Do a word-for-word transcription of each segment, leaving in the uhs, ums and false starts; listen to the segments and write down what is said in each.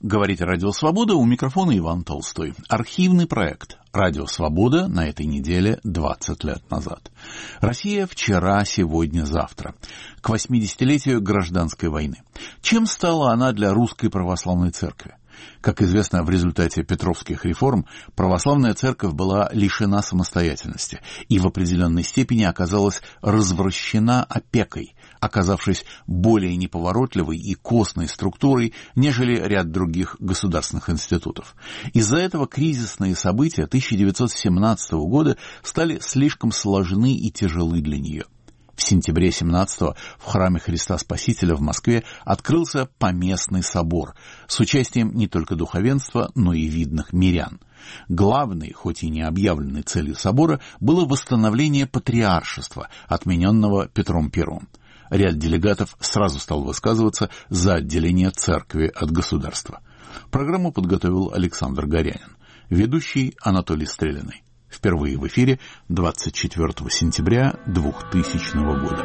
Говорит Радио Свобода, у микрофона Иван Толстой. Архивный проект Радио Свобода на этой неделе двадцать лет назад. Россия вчера, сегодня, завтра. К восьмидесятилетию гражданской войны. Чем стала она для Русской Православной Церкви? Как известно, в результате петровских реформ православная церковь была лишена самостоятельности и в определенной степени оказалась развращена опекой, оказавшись более неповоротливой и костной структурой, нежели ряд других государственных институтов. Из-за этого кризисные события тысяча девятьсот семнадцатого года стали слишком сложны и тяжелы для нее. В сентябре семнадцатого в храме Христа Спасителя в Москве открылся поместный собор с участием не только духовенства, но и видных мирян. Главной, хоть и не объявленной целью собора, было восстановление патриаршества, отмененного Петром Первым. Ряд делегатов сразу стал высказываться за отделение церкви от государства. Программу подготовил Александр Горянин. Ведущий Анатолий Стрелиный. Впервые в эфире двадцать четвёртого сентября двухтысячного года.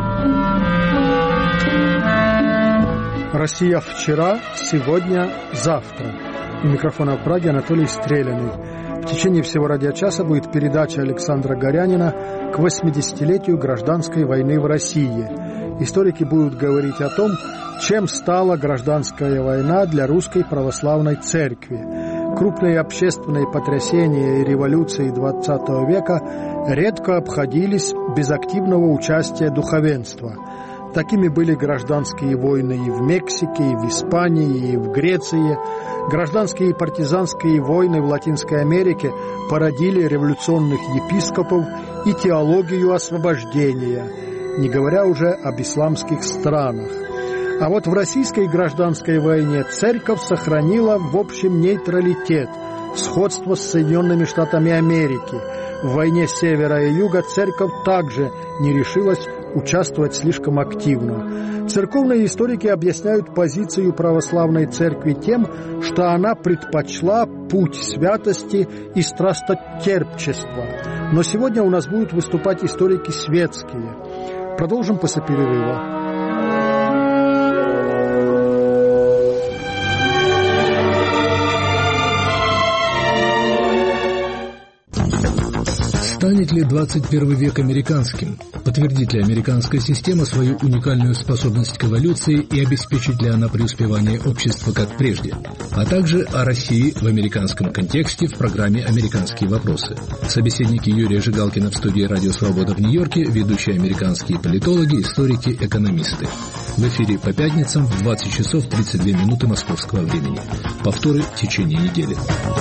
Россия вчера, сегодня, завтра. У микрофона в Праге Анатолий Стрелиный. В течение всего радиочаса будет передача Александра Горянина к восьмидесятилетию гражданской войны в России. Историки будут говорить о том, чем стала гражданская война для Русской Православной Церкви. Крупные общественные потрясения и революции двадцатого века редко обходились без активного участия духовенства. Такими были гражданские войны и в Мексике, и в Испании, и в Греции. Гражданские и партизанские войны в Латинской Америке породили революционных епископов и теологию освобождения, не говоря уже об исламских странах. А вот в российской гражданской войне церковь сохранила, в общем, нейтралитет, сходство с Соединенными Штатами Америки. В войне севера и юга церковь также не решилась участвовать слишком активно. Церковные историки объясняют позицию православной церкви тем, что она предпочла путь святости и страстотерпчества. Но сегодня у нас будут выступать историки светские. Продолжим после перерыва. Станет ли двадцать первый век американским? Подтвердит ли американская система свою уникальную способность к эволюции и обеспечит ли она преуспевание общества как прежде? А также о России в американском контексте в программе «Американские вопросы». Собеседники Юрия Жигалкина в студии «Радио Свобода» в Нью-Йорке, ведущие американские политологи, историки, экономисты. В эфире по пятницам в двадцать часов тридцать две минуты московского времени. Повторы в течение недели.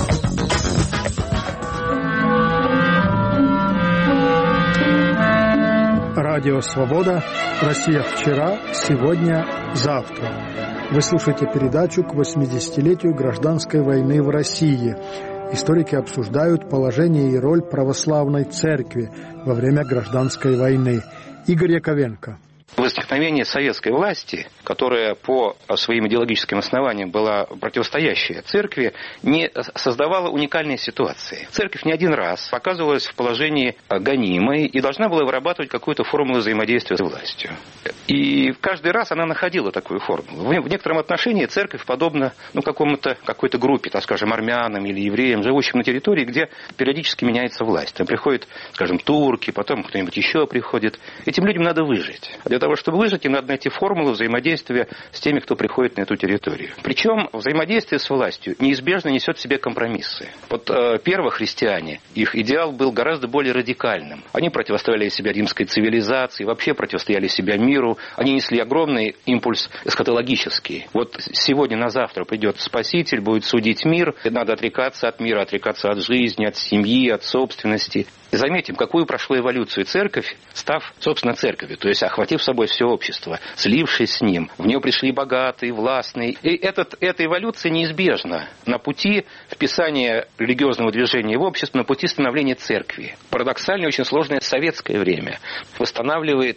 Радио «Свобода», Россия вчера, сегодня, завтра. Вы слушаете передачу к восьмидесятилетию гражданской войны в России. Историки обсуждают положение и роль православной церкви во время гражданской войны. Игорь Яковенко. Возникновение советской власти, которая по своим идеологическим основаниям была противостоящая церкви, не создавала уникальной ситуации. Церковь не один раз оказывалась в положении гонимой и должна была вырабатывать какую-то формулу взаимодействия с властью. И каждый раз она находила такую формулу. В некотором отношении церковь подобна ну, какому-то, какой-то группе, так скажем, армянам или евреям, живущим на территории, где периодически меняется власть. Там приходят, скажем, турки, потом кто-нибудь еще приходит. Этим людям надо выжить. Для того, чтобы выжить, им надо найти формулу взаимодействия с теми, кто приходит на эту территорию. Причем взаимодействие с властью неизбежно несет в себе компромиссы. Вот э, первохристиане, их идеал был гораздо более радикальным. Они противостояли себя римской цивилизации, вообще противостояли себя миру. Они несли огромный импульс эсхатологический. Вот сегодня на завтра придет Спаситель, будет судить мир. Надо отрекаться от мира, отрекаться от жизни, от семьи, от собственности. И заметим, какую прошла эволюцию церковь, став, собственно, церковью, то есть охватив собой все общество, слившись с ним. В нее пришли богатые, властные. И этот, эта эволюция неизбежна на пути вписания религиозного движения в общество, на пути становления церкви. Парадоксально, очень сложное советское время восстанавливает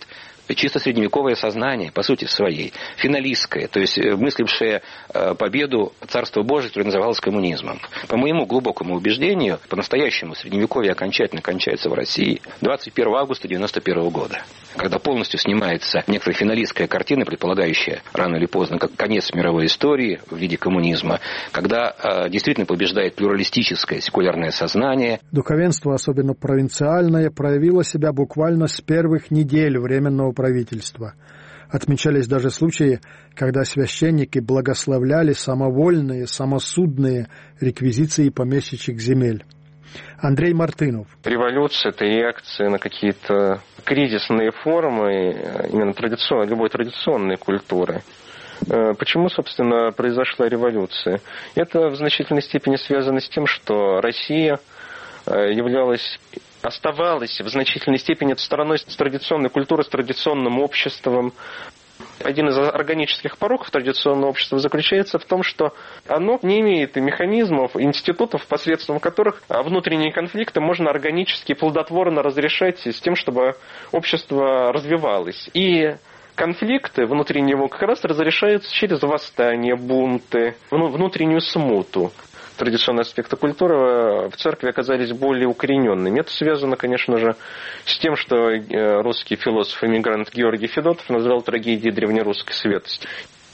чисто средневековое сознание, по сути своей, финалистское, то есть мыслившее победу Царства Божия, которое называлось коммунизмом. По моему глубокому убеждению, по-настоящему средневековье окончательно кончается в России двадцать первого августа девяносто первого года, когда полностью снимается некоторая финалистская картина, предполагающая рано или поздно конец мировой истории в виде коммунизма, когда э, действительно побеждает плюралистическое секулярное сознание. Духовенство, особенно провинциальное, проявило себя буквально с первых недель Временного правительства. Отмечались даже случаи, когда священники благословляли самовольные, самосудные реквизиции помещичьих земель. Андрей Мартынов. Революция – это реакция на какие-то кризисные формы именно традиционной, любой традиционной культуры. Почему, собственно, произошла революция? Это в значительной степени связано с тем, что Россия являлась, оставалась в значительной степени стороной с традиционной культурой, с традиционным обществом. Один из органических пороков традиционного общества заключается в том, что оно не имеет механизмов, институтов, посредством которых внутренние конфликты можно органически, плодотворно разрешать с тем, чтобы общество развивалось. И конфликты внутри него как раз разрешаются через восстания, бунты, внутреннюю смуту. Традиционные аспекты культуры в церкви оказались более укорененными. Это связано, конечно же, с тем, что русский философ-эмигрант Георгий Федотов назвал трагедией древнерусской светости.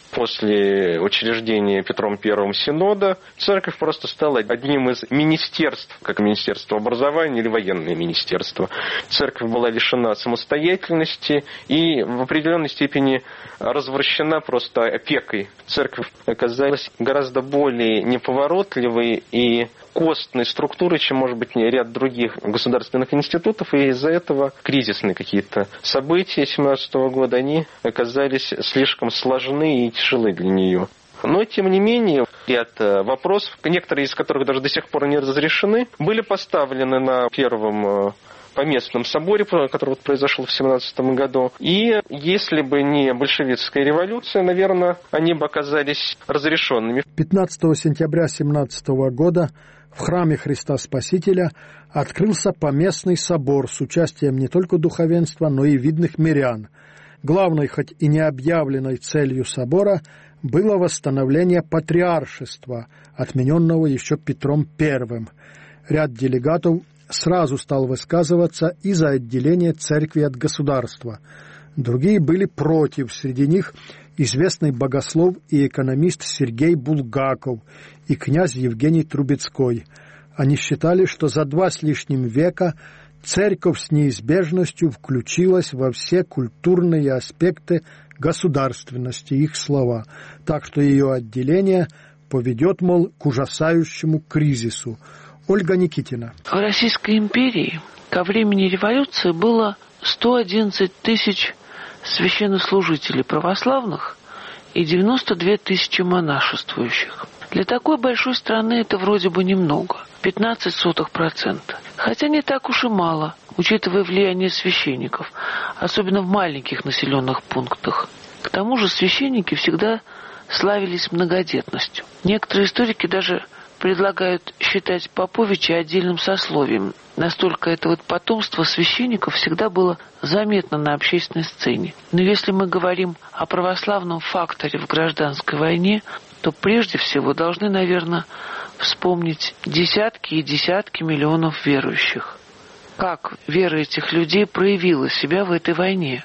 После учреждения Петром Первым Синода церковь просто стала одним из министерств, как Министерство образования или военное министерство. Церковь была лишена самостоятельности и в определенной степени развращена просто опекой. Церковь оказалась гораздо более неповоротливой и костной структурой, чем, может быть, ряд других государственных институтов, и из-за этого кризисные какие-то события семнадцатого года, они оказались слишком сложны и тяжелы для нее. Но, тем не менее, ряд вопросов, некоторые из которых даже до сих пор не разрешены, были поставлены на первом поместном соборе, который произошел в семнадцатом году. И если бы не большевистская революция, наверное, они бы оказались разрешенными. пятнадцатого сентября семнадцатого года в храме Христа Спасителя открылся поместный собор с участием не только духовенства, но и видных мирян. Главной, хоть и не объявленной целью собора, было восстановление патриаршества, отмененного еще Петром Первым. Ряд делегатов сразу стал высказываться и за отделение церкви от государства. Другие были против, среди них известный богослов и экономист Сергей Булгаков и князь Евгений Трубецкой. Они считали, что за два с лишним века церковь с неизбежностью включилась во все культурные аспекты государственности, их слова, так что ее отделение поведет, мол, к ужасающему кризису. Ольга Никитина. В Российской империи ко времени революции было сто одиннадцать тысяч священнослужителей православных и девяносто две тысячи монашествующих. Для такой большой страны это вроде бы немного, пятнадцать сотых процента. Хотя не так уж и мало, учитывая влияние священников, особенно в маленьких населенных пунктах. К тому же священники всегда славились многодетностью. Некоторые историки даже предлагают считать поповичей отдельным сословием. Настолько это вот потомство священников всегда было заметно на общественной сцене. Но если мы говорим о православном факторе в гражданской войне, то прежде всего должны, наверное, вспомнить десятки и десятки миллионов верующих. Как вера этих людей проявила себя в этой войне?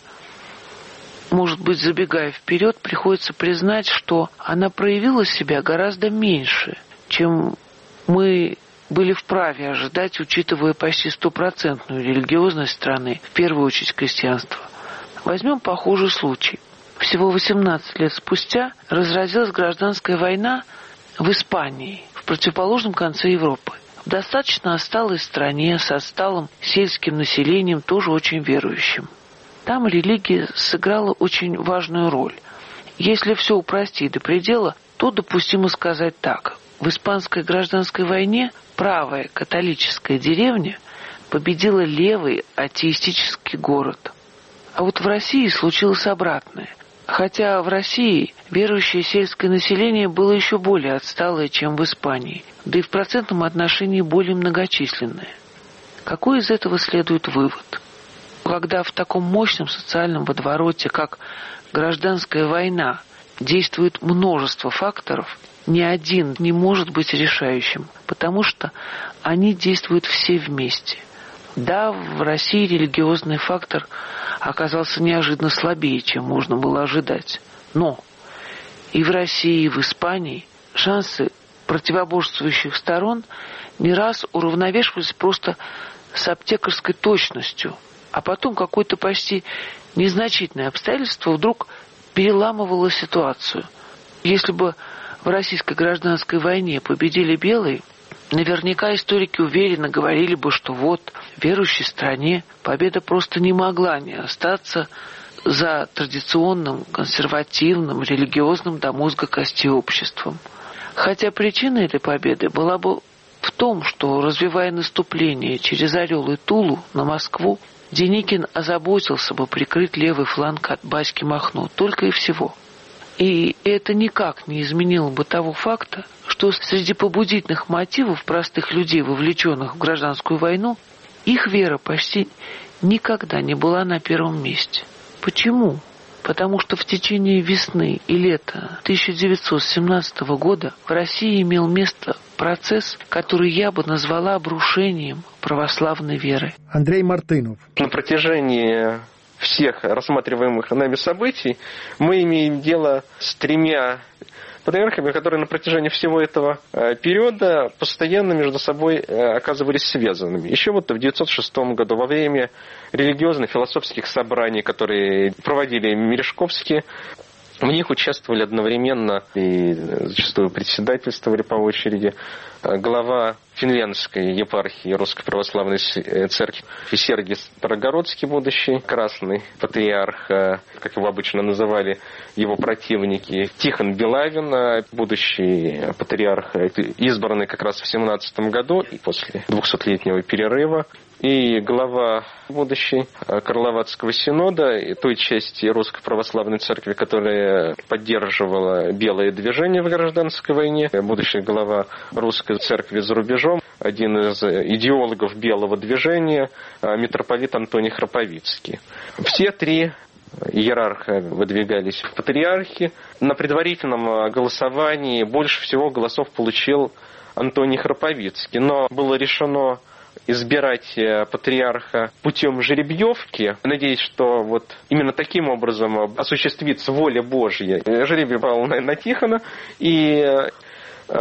Может быть, забегая вперед, приходится признать, что она проявила себя гораздо меньше, чем мы были вправе ожидать, учитывая почти стопроцентную религиозность страны, в первую очередь крестьянство. Возьмем похожий случай. Всего восемнадцать лет спустя разразилась гражданская война в Испании, в противоположном конце Европы. В достаточно отсталой стране с отсталым сельским населением, тоже очень верующим. Там религия сыграла очень важную роль. Если все упростить до предела, то допустимо сказать так. В испанской гражданской войне правая католическая деревня победила левый атеистический город. А вот в России случилось обратное. Хотя в России верующее сельское население было еще более отсталое, чем в Испании, да и в процентном отношении более многочисленное. Какой из этого следует вывод? Когда в таком мощном социальном водовороте, как гражданская война, действует множество факторов, ни один не может быть решающим, потому что они действуют все вместе. Да, в России религиозный фактор оказался неожиданно слабее, чем можно было ожидать. Но и в России, и в Испании шансы противоборствующих сторон не раз уравновешивались просто с аптекарской точностью, а потом какое-то почти незначительное обстоятельство вдруг переламывало ситуацию. Если бы в российской гражданской войне победили белые, наверняка историки уверенно говорили бы, что вот в верующей стране победа просто не могла не остаться за традиционным, консервативным, религиозным до мозга костей обществом. Хотя причина этой победы была бы в том, что, развивая наступление через Орел и Тулу на Москву, Деникин озаботился бы прикрыть левый фланг от Баськи Махно, только и всего. И это никак не изменило бы того факта, что среди побудительных мотивов простых людей, вовлеченных в гражданскую войну, их вера почти никогда не была на первом месте. Почему? Потому что в течение весны и лета тысяча девятьсот семнадцатого года в России имел место процесс, который я бы назвала обрушением православной веры. Андрей Мартынов. На протяжении всех рассматриваемых нами событий мы имеем дело с тремя патриархами, которые на протяжении всего этого периода постоянно между собой оказывались связанными. Еще вот в девятьсот шестом году во время религиозно-философских собраний, которые проводили Мережковские, в них участвовали одновременно и зачастую председательствовали по очереди глава Финляндской епархии Русской Православной Церкви Сергий Старогородский, будущий красный патриарх, как его обычно называли его противники, Тихон Белавин, будущий патриарх, избранный как раз в семнадцатом году и после двухсотлетнего перерыва, и глава будущей Карловацкого синода, и той части Русской Православной Церкви, которая поддерживала белое движение в гражданской войне, будущий глава Русской Церкви за рубежом, один из идеологов белого движения, митрополит Антоний Храповицкий. Все три иерарха выдвигались в патриархи. На предварительном голосовании больше всего голосов получил Антоний Храповицкий, но было решено избирать патриарха путем жеребьевки, надеясь, что вот именно таким образом осуществится воля Божья. Жеребий пал на, на Тихона, и э,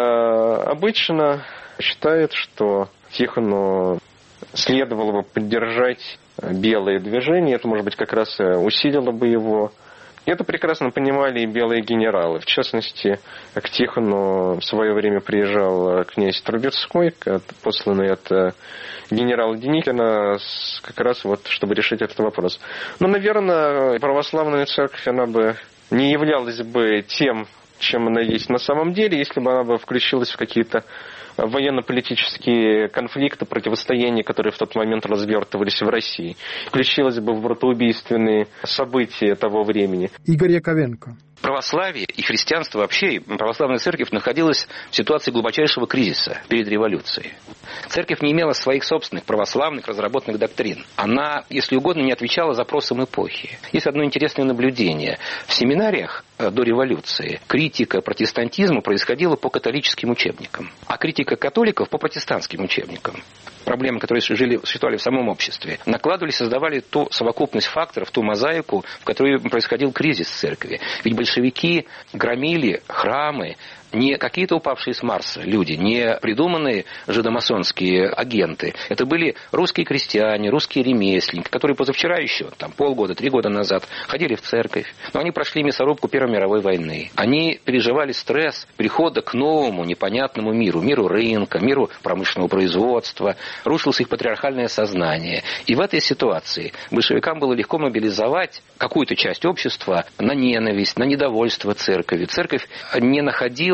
обычно считают, что Тихону следовало бы поддержать белое движение, это, может быть, как раз усилило бы его. Это прекрасно понимали и белые генералы. В частности, к Тихону в свое время приезжал князь Трубецкой, посланный от генерала Деникина, как раз вот, чтобы решить этот вопрос. Но, наверное, православная церковь, она бы не являлась бы тем, чем она есть на самом деле, если бы она бы включилась в какие-то военно-политические конфликты, противостояния, которые в тот момент развертывались в России. Включилась бы в братоубийственные события того времени. Игорь Яковенко. Православие и христианство вообще, и православная церковь находилась в ситуации глубочайшего кризиса перед революцией. Церковь не имела своих собственных православных разработанных доктрин. Она, если угодно, не отвечала запросам эпохи. Есть одно интересное наблюдение. В семинариях до революции критика протестантизма происходила по католическим учебникам, а критика католиков по протестантским учебникам. Проблемы, которые жили, существовали в самом обществе, накладывали, создавали ту совокупность факторов, ту мозаику, в которой происходил кризис церкви. Ведь большевики громили храмы, не какие-то упавшие с Марса люди, не придуманные жидомасонские агенты. Это были русские крестьяне, русские ремесленники, которые позавчера еще, там, полгода, три года назад, ходили в церковь. Но они прошли мясорубку Первой мировой войны. Они переживали стресс перехода к новому, непонятному миру, миру рынка, миру промышленного производства. Рушилось их патриархальное сознание. И в этой ситуации большевикам было легко мобилизовать какую-то часть общества на ненависть, на недовольство церковью. Церковь не находила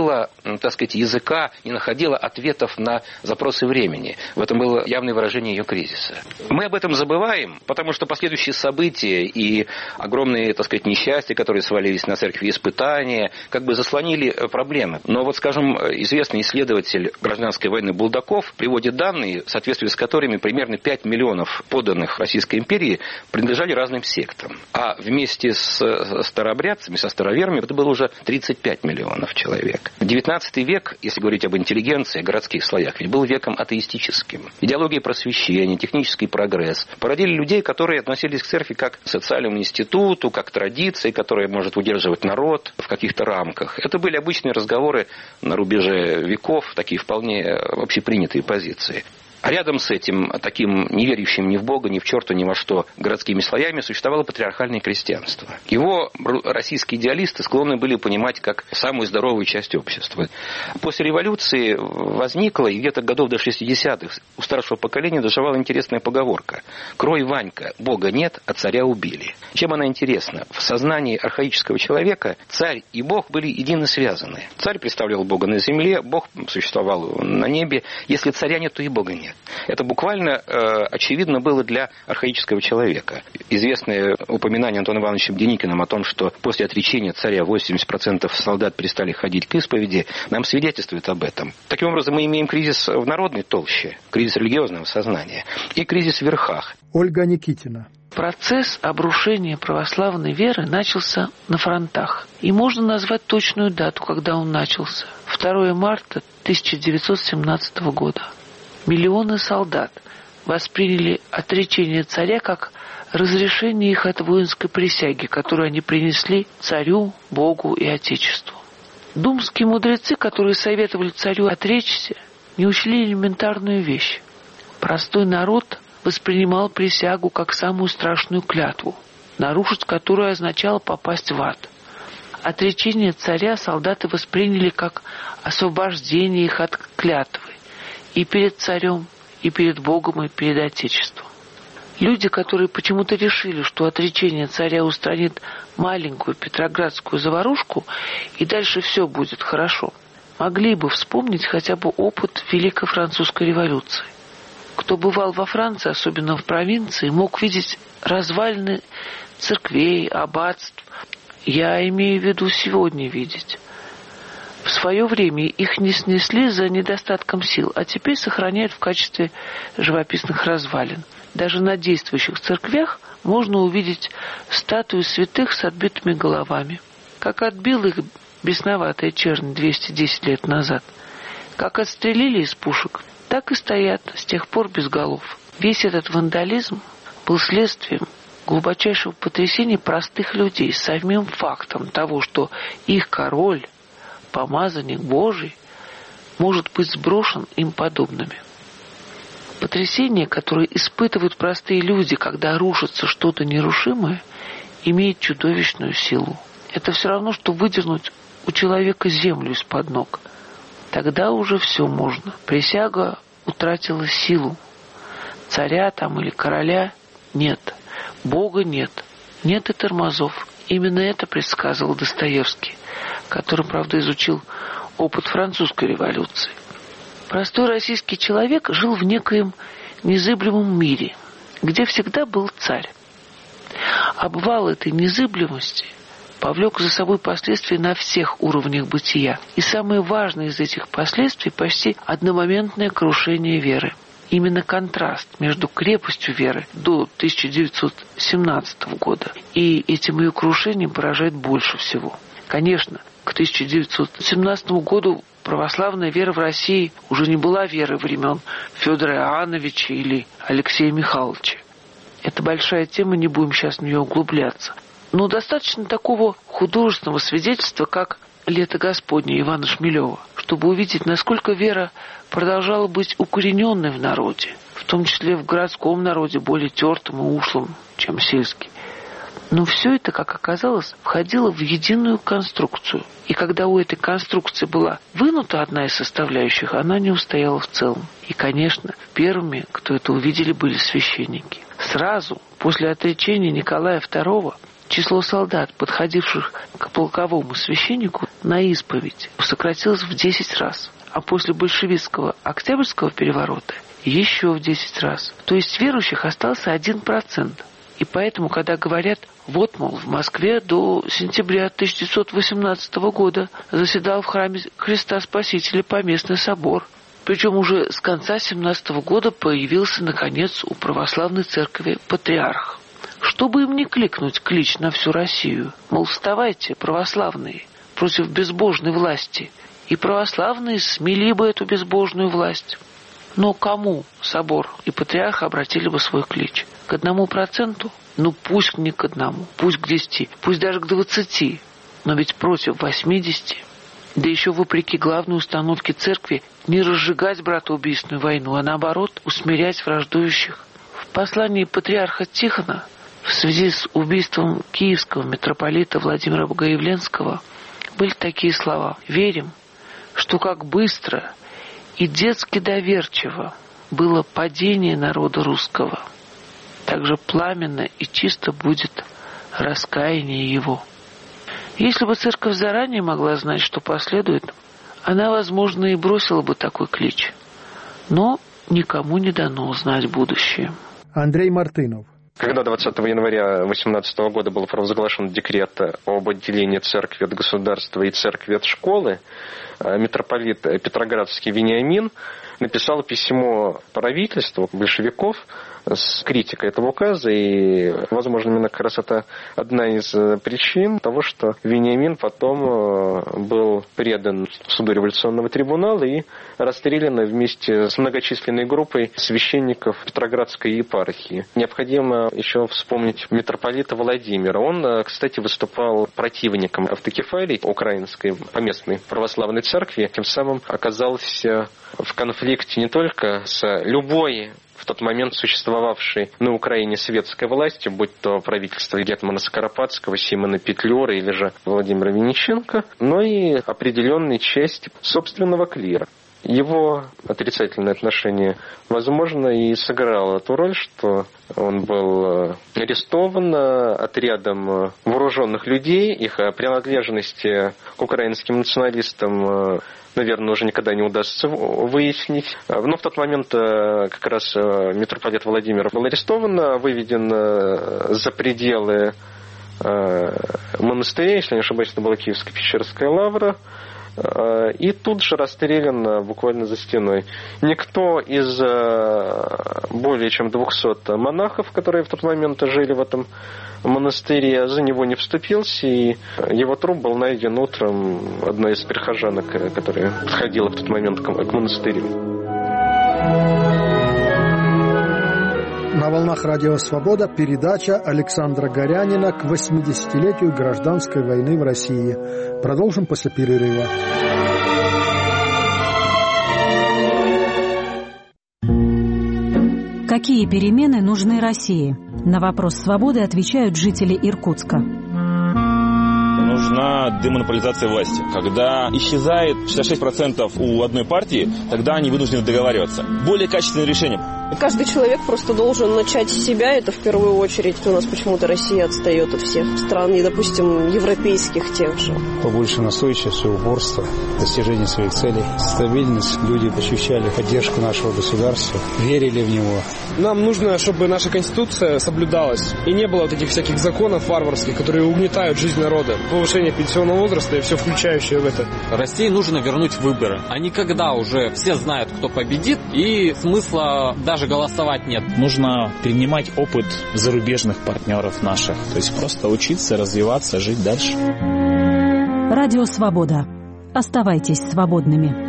находила, так сказать, языка, не находила ответов на запросы времени. В этом было явное выражение ее кризиса. Мы об этом забываем, потому что последующие события и огромные, так сказать, несчастья, которые свалились на церковь, испытания, как бы заслонили проблемы. Но вот, скажем, известный исследователь гражданской войны Булдаков приводит данные, в соответствии с которыми примерно пять миллионов подданных Российской империи принадлежали разным сектам. А вместе с старообрядцами, со староверами, это было уже тридцать пять миллионов человек. девятнадцатый век, если говорить об интеллигенции, о городских слоях, ведь был веком атеистическим. Идеология просвещения, технический прогресс породили людей, которые относились к церкви как к социальному институту, как к традиции, которая может удерживать народ в каких-то рамках. Это были обычные разговоры на рубеже веков, такие вполне общепринятые позиции. А рядом с этим, таким не верящим ни в Бога, ни в черта, ни во что, городскими слоями существовало патриархальное крестьянство. Его российские идеалисты склонны были понимать как самую здоровую часть общества. После революции возникла, и где-то годов до шестидесятых у старшего поколения доживала интересная поговорка: «Крой, Ванька, Бога нет, а царя убили». Чем она интересна? В сознании архаического человека царь и Бог были едино связаны. Царь представлял Бога на земле, Бог существовал на небе. Если царя нет, то и Бога нет. Это буквально э, очевидно было для архаического человека. Известное упоминание Антоном Ивановичем Деникиным о том, что после отречения царя восемьдесят процентов солдат перестали ходить к исповеди, нам свидетельствует об этом. Таким образом, мы имеем кризис в народной толще, кризис религиозного сознания и кризис в верхах. Ольга Никитина. Процесс обрушения православной веры начался на фронтах. И можно назвать точную дату, когда он начался. второе марта тысяча девятьсот семнадцатого года. Миллионы солдат восприняли отречение царя как разрешение их от воинской присяги, которую они принесли царю, Богу и Отечеству. Думские мудрецы, которые советовали царю отречься, не учли элементарную вещь. Простой народ воспринимал присягу как самую страшную клятву, нарушить которую означало попасть в ад. Отречение царя солдаты восприняли как освобождение их от клятвы и перед царем, и перед Богом, и перед Отечеством. Люди, которые почему-то решили, что отречение царя устранит маленькую петроградскую заварушку, и дальше все будет хорошо, могли бы вспомнить хотя бы опыт Великой Французской революции. Кто бывал во Франции, особенно в провинции, мог видеть развалины церквей, аббатств. Я имею в виду сегодня видеть. В свое время их не снесли за недостатком сил, а теперь сохраняют в качестве живописных развалин. Даже на действующих церквях можно увидеть статуи святых с отбитыми головами. Как отбил их бесноватая чернь двести десять лет назад, как отстрелили из пушек, так и стоят с тех пор без голов. Весь этот вандализм был следствием глубочайшего потрясения простых людей с самим фактом того, что их король, помазанник Божий, может быть сброшен им подобными. Потрясение, которое испытывают простые люди, когда рушится что-то нерушимое, имеет чудовищную силу. Это все равно, что выдернуть у человека землю из-под ног. Тогда уже все можно. Присяга утратила силу. Царя там или короля нет. Бога нет. Нет и тормозов. Именно это предсказывал Достоевский, который, правда, изучил опыт французской революции. Простой российский человек жил в некоем незыблемом мире, где всегда был царь. Обвал этой незыблемости повлек за собой последствия на всех уровнях бытия. И самое важное из этих последствий – почти одномоментное крушение веры. Именно контраст между крепостью веры до тысяча девятьсот семнадцатого года и этим ее крушением поражает больше всего. Конечно, к тысяча девятьсот семнадцатому году православная вера в России уже не была верой времен Федора Иоанновича или Алексея Михайловича. Это большая тема, не будем сейчас в нее углубляться. Но достаточно такого художественного свидетельства, как «Лето Господне» Ивана Шмелева, чтобы увидеть, насколько вера продолжала быть укорененной в народе, в том числе в городском народе, более тертым и ушлым, чем сельский. Но все это, как оказалось, входило в единую конструкцию. И когда у этой конструкции была вынута одна из составляющих, она не устояла в целом. И, конечно, первыми, кто это увидели, были священники. Сразу после отречения Николая второго число солдат, подходивших к полковому священнику на исповедь, сократилось в десять раз. А после большевистского Октябрьского переворота еще в десять раз. То есть верующих остался один процент. И поэтому, когда говорят, вот, мол, в Москве до сентября тысяча девятьсот восемнадцатого года заседал в храме Христа Спасителя поместный собор. Причем уже с конца семнадцатого года появился, наконец, у православной церкви патриарх. Чтобы им не кликнуть клич на всю Россию, мол, вставайте, православные, против безбожной власти, и православные смели бы эту безбожную власть. Но кому собор и патриарх обратили бы свой клич? К одному проценту? Ну пусть не к одному, пусть к десяти, пусть даже к двадцати, но ведь против восьмидесяти. Да еще вопреки главной установке церкви не разжигать братоубийственную войну, а наоборот усмирять враждующих. В послании патриарха Тихона в связи с убийством киевского митрополита Владимира Богоявленского были такие слова: «Верим, что как быстро и детски доверчиво было падение народа русского, так же пламенно и чисто будет раскаяние его». Если бы церковь заранее могла знать, что последует, она, возможно, и бросила бы такой клич. Но никому не дано знать будущее. Андрей Мартынов. Когда двадцатого января две тысячи восемнадцатого года был провозглашен декрет об отделении церкви от государства и церкви от школы, митрополит Петроградский Вениамин написал письмо правительству большевиков с критикой этого указа, и, возможно, именно как раз это одна из причин того, что Вениамин потом был предан суду революционного трибунала и расстрелян вместе с многочисленной группой священников Петроградской епархии. Необходимо еще вспомнить митрополита Владимира. Он, кстати, выступал противником автокефалии украинской поместной православной церкви, тем самым оказался в конфликте не только с любой в тот момент существовавшей на Украине светской властью, будь то правительство гетмана Скоропадского, Симона Петлюры или же Владимира Винниченко, но и определенной части собственного клира. Его отрицательное отношение, возможно, и сыграло ту роль, что он был арестован отрядом вооруженных людей, их принадлежности к украинским националистам, наверное, уже никогда не удастся выяснить. Но в тот момент как раз митрополит Владимир был арестован, выведен за пределы монастыря, если не ошибаюсь, это была Киевская Печерская лавра, и тут же расстрелян буквально за стеной. Никто из более чем двухсот монахов, которые в тот момент жили в этом монастыре, за него не вступился, и его труп был найден утром одной из прихожанок, которая подходила в тот момент к монастырю. На волнах Радио Свобода передача Александра Горянина к восьмидесятилетию гражданской войны в России. Продолжим после перерыва. Какие перемены нужны России? На вопрос «Свободы» отвечают жители Иркутска. Нужна демонополизация власти. Когда исчезает шестьдесят шесть процентов у одной партии, тогда они вынуждены договариваться. Более качественное решение. Каждый человек просто должен начать с себя, это в первую очередь. У нас почему-то Россия отстает от всех стран, и, допустим, европейских тех же. Побольше настойчивости, упорства, достижения своих целей, стабильность. Люди ощущали поддержку нашего государства, верили в него. Нам нужно, чтобы наша Конституция соблюдалась, и не было вот этих всяких законов варварских, которые угнетают жизнь народа. Повышение пенсионного возраста и все включающее в это. России нужно вернуть выборы. А не когда уже все знают, кто победит, и смысла даже голосовать нет. Нужно перенимать опыт зарубежных партнеров наших. То есть просто учиться, развиваться, жить дальше. Радио Свобода. Оставайтесь свободными.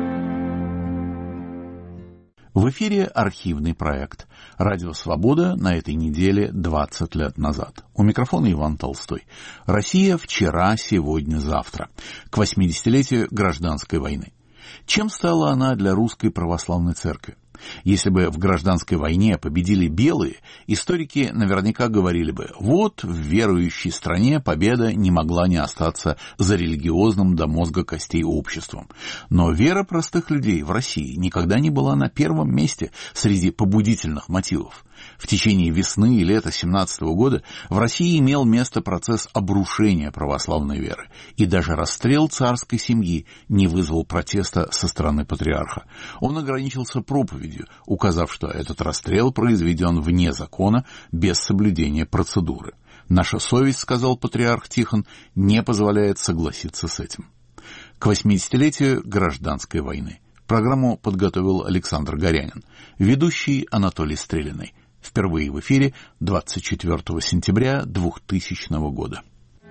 В эфире архивный проект «Радио Свобода» на этой неделе двадцать лет назад. У микрофона Иван Толстой. Россия вчера, сегодня, завтра. К восьмидесятилетию гражданской войны. Чем стала она для русской православной церкви? Если бы в гражданской войне победили белые, историки наверняка говорили бы: вот в верующей стране победа не могла не остаться за религиозным до мозга костей обществом. Но вера простых людей в России никогда не была на первом месте среди побудительных мотивов. В течение весны и лета семнадцатого года в России имел место процесс обрушения православной веры, и даже расстрел царской семьи не вызвал протеста со стороны патриарха. Он ограничился проповедью, указав, что этот расстрел произведен вне закона, без соблюдения процедуры. «Наша совесть, — сказал патриарх Тихон, — не позволяет согласиться с этим». К восьмидесятилетию гражданской войны программу подготовил Александр Горянин, ведущий Анатолий Стрелянный. Впервые в эфире двадцать четвёртого сентября двухтысячного года.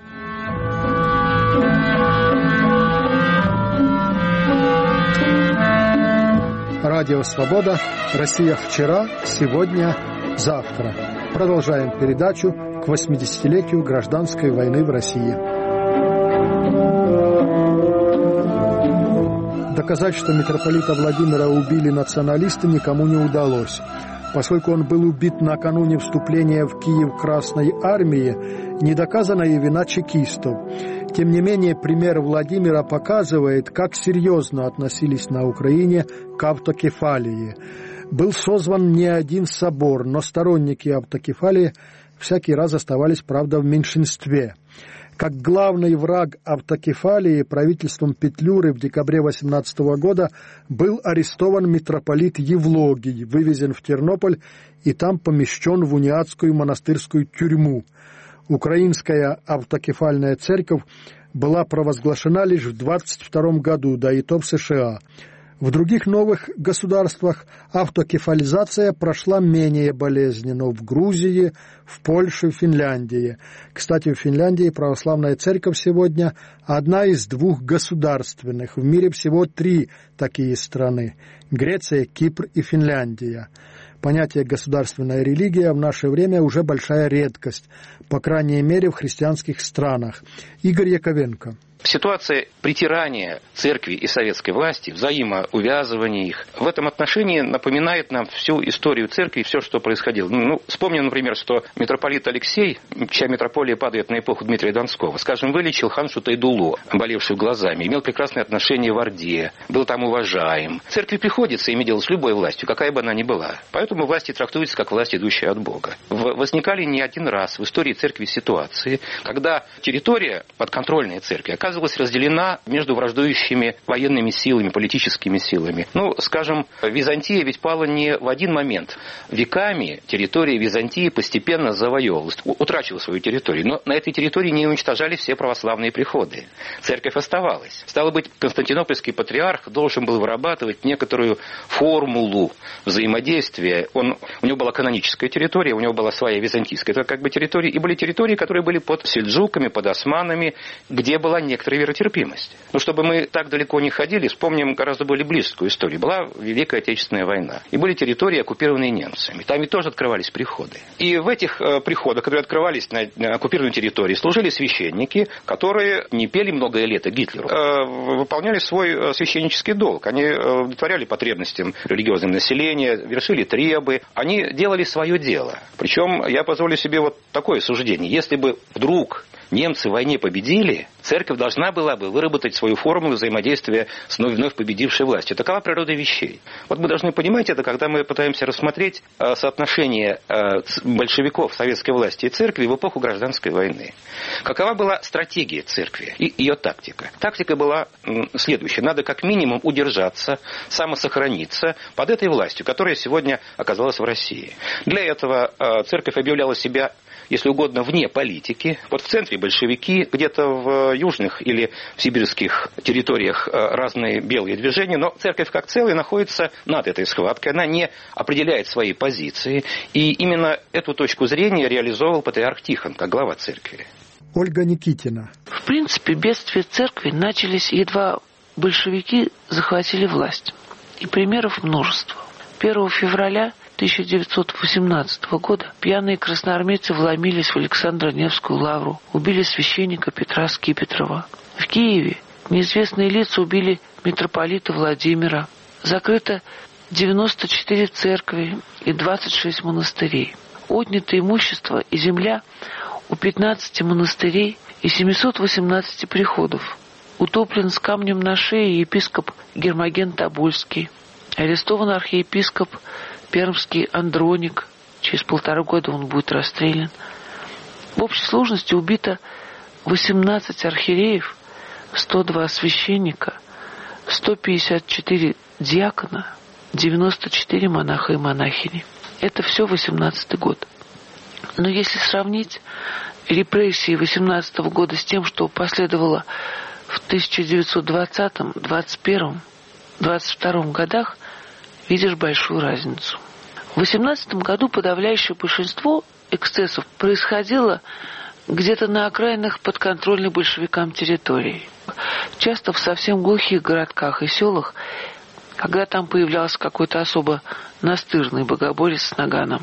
Радио «Свобода». Россия вчера, сегодня, завтра. Продолжаем передачу к восьмидесятилетию гражданской войны в России. Доказать, что митрополита Владимира убили националисты, никому не удалось. Поскольку он был убит накануне вступления в Киев Красной Армии, не доказана и вина чекистов. Тем не менее, пример Владимира показывает, как серьезно относились на Украине к автокефалии. Был созван не один собор, но сторонники автокефалии всякий раз оставались, правда, в меньшинстве. Как главный враг автокефалии правительством Петлюры в декабре восемнадцатого года был арестован митрополит Евлогий, вывезен в Тернополь и там помещен в униатскую монастырскую тюрьму. Украинская автокефальная церковь была провозглашена лишь в двадцать втором году, да и то в США. В других новых государствах автокефализация прошла менее болезненно. В Грузии, в Польше, в Финляндии. Кстати, в Финляндии православная церковь сегодня одна из двух государственных. В мире всего три такие страны – Греция, Кипр и Финляндия. Понятие «государственная религия» в наше время уже большая редкость, по крайней мере в христианских странах. Игорь Яковенко. Ситуация притирания церкви и советской власти, взаимоувязывания их, в этом отношении напоминает нам всю историю церкви и все, что происходило. Ну, вспомним, например, что митрополит Алексей, чья митрополия падает на эпоху Дмитрия Донского, скажем, вылечил ханшу Тайдулло, болевшую глазами, имел прекрасное отношение в Орде, был там уважаем. Церкви приходится иметь дело с любой властью, какая бы она ни была. Поэтому власти трактуются как власть, идущая от Бога. Возникали не один раз в истории церкви ситуации, когда территория подконтрольной церкви оказывалась разделена между враждующими военными силами, политическими силами. Ну, скажем, Византия ведь пала не в один момент. Веками территория Византии постепенно завоевывалась, утрачивала свою территорию. Но на этой территории не уничтожали все православные приходы. Церковь оставалась. Стало быть, Константинопольский патриарх должен был вырабатывать некоторую формулу взаимодействия. Он, у него была каноническая территория, у него была своя византийская, это как бы территория, и были территории, которые были под сельджуками, под османами, где была некоторая веротерпимость. Но чтобы мы так далеко не ходили, вспомним гораздо более близкую историю. Была Великая Отечественная война. И были территории, оккупированные немцами. Там ведь тоже открывались приходы. И в этих э, приходах, которые открывались на, на оккупированной территории, служили священники, которые не пели многое лето Гитлеру, э, выполняли свой э, священнический долг. Они э, удовлетворяли потребностям религиозного населения, вершили требы. Они делали свое дело. Причем я позволю себе вот такое суждение. Если бы вдруг немцы в войне победили, церковь должна была бы выработать свою формулу взаимодействия с вновь победившей властью. Такова природа вещей. Вот мы должны понимать это, когда мы пытаемся рассмотреть э, соотношение э, большевиков, советской власти и церкви в эпоху гражданской войны. Какова была стратегия церкви и ее тактика? Тактика была э, следующая. Надо как минимум удержаться, самосохраниться под этой властью, которая сегодня оказалась в России. Для этого э, церковь объявляла себя, если угодно, вне политики. Вот в центре большевики, где-то в южных или в сибирских территориях разные белые движения, но церковь как целая находится над этой схваткой, она не определяет свои позиции, и именно эту точку зрения реализовал патриарх Тихон, как глава церкви. Ольга Никитина. В принципе, бедствия церкви начались, едва большевики захватили власть. И примеров множество. первого февраля тысяча девятьсот восемнадцатого года пьяные красноармейцы вломились в Александро-Невскую лавру, убили священника Петра Скипетрова. В Киеве неизвестные лица убили митрополита Владимира. Закрыто девяносто четыре церкви и двадцать шесть монастырей. Отнято имущество и земля у пятнадцати монастырей и семисот восемнадцати приходов. Утоплен с камнем на шее епископ Гермоген Тобольский. Арестован архиепископ Пермский Андроник, через полтора года он будет расстрелян. В общей сложности убито восемнадцать архиереев, сто два священника, сто пятьдесят четыре диакона, девяносто четыре монаха и монахини. Это все восемнадцатый год. Но если сравнить репрессии восемнадцатого года с тем, что последовало в тысяча девятьсот двадцатом, двадцать первом, двадцать втором годах, видишь большую разницу. В восемнадцатом году подавляющее большинство эксцессов происходило где-то на окраинах подконтрольной большевикам территорий. Часто в совсем глухих городках и селах, когда там появлялся какой-то особо настырный богоборец с наганом,